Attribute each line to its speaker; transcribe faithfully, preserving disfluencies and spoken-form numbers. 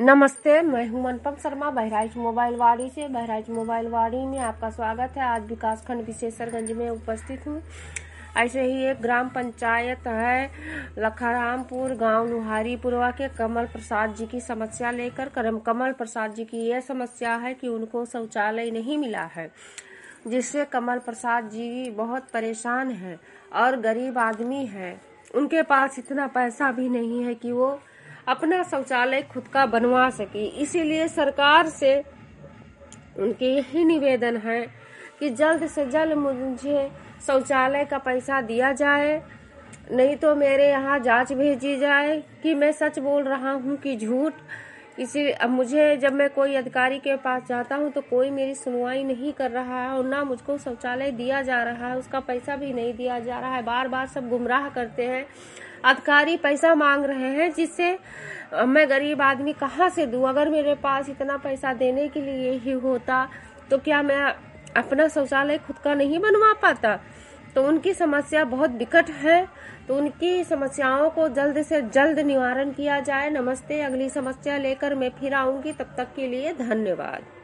Speaker 1: नमस्ते, मैं हूं अनुपम शर्मा बहराइच मोबाइल वाड़ी से। बहराइच मोबाइल वाड़ी में आपका स्वागत है। आज विकासखंड विशेषरगंज में उपस्थित हूं। ऐसे ही एक ग्राम पंचायत है लखारामपुर, गांव लुहारीपुरवा के कमल प्रसाद जी की समस्या लेकर करम कमल प्रसाद जी की यह समस्या है कि उनको शौचालय नहीं मिला है, जिससे कमल प्रसाद जी बहुत परेशान हैं और गरीब आदमी हैं। उनके पास इतना पैसा भी नहीं है कि वो अपना शौचालय खुद का बनवा सके। इसीलिए सरकार से उनके यही निवेदन है कि जल्द से जल्द मुझे शौचालय का पैसा दिया जाए, नहीं तो मेरे यहाँ जांच भेजी जाए कि मैं सच बोल रहा हूँ कि झूठ। इसी अब मुझे जब मैं कोई अधिकारी के पास जाता हूँ तो कोई मेरी सुनवाई नहीं कर रहा है और ना मुझको शौचालय दिया जा रहा है, उसका पैसा भी नहीं दिया जा रहा है। बार बार सब गुमराह करते हैं, अधिकारी पैसा मांग रहे हैं, जिससे मैं गरीब आदमी कहाँ से दूं। अगर मेरे पास इतना पैसा देने के लिए ही होता तो क्या मैं अपना शौचालय खुद का नहीं बनवा पाता। तो उनकी समस्या बहुत विकट है, तो उनकी समस्याओं को जल्द से जल्द निवारण किया जाए। नमस्ते, अगली समस्या लेकर मैं फिर आऊंगी, तब तक के लिए धन्यवाद।